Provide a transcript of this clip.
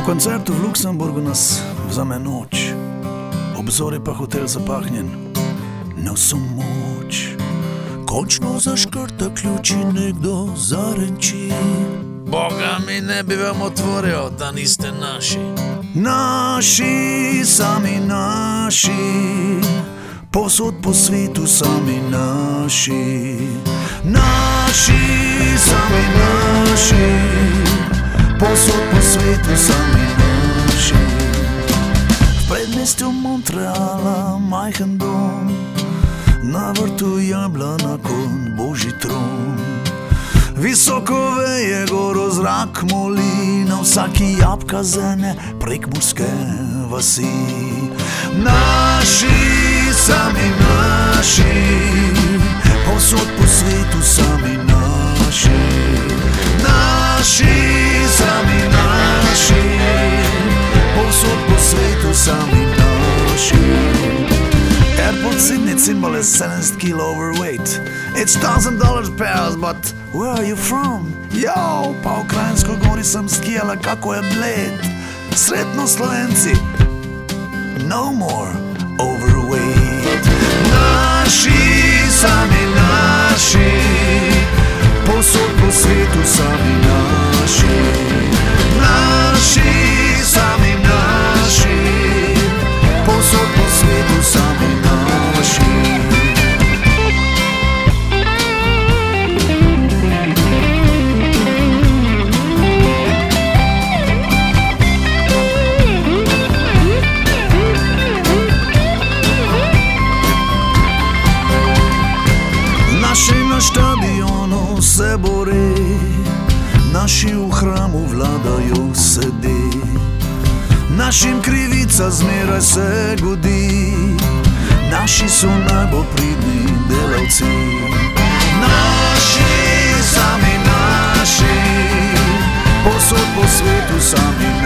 koncertu v Luksemburgu nas vzame noč, obzor je pa hotel zapahnjen na vso moč. Končno zaškrta ključ in nekdo zarenči: Boga mi ne bi vam otvoril, da niste naši. Naši, sami naši, povsod po svetu sami naši. Naši, sami naši, povsod po svetu sami naši. V predmestju Montreala majhen dom, na vrtu jablana kot božji tron. Visoko veje goro zrak moli, na vsaki jabka zene prekmurske vasi. Naši, sami naši, povsod po svetu sami naši. Naši, sami naši, povsod po svetu sami naši. Airport Sydney symbol is 70 kilo overweight. It's $1,000 pairs, but where are you from? Yo, pa ukrajinsko gori sem skijala, kako je bled. Sretno Slovenci, no more overweight. Naši, sami naši, povsod po svetu sami naši. Naši, sami naši, povsod po svetu sami naši. Naši na štadionu se bori, naši v hramu vladajo sedi. Našim krivica zmeraj se godi, naši so najbolj pridni delavci. Naši, sami naši, povsod po svetu sami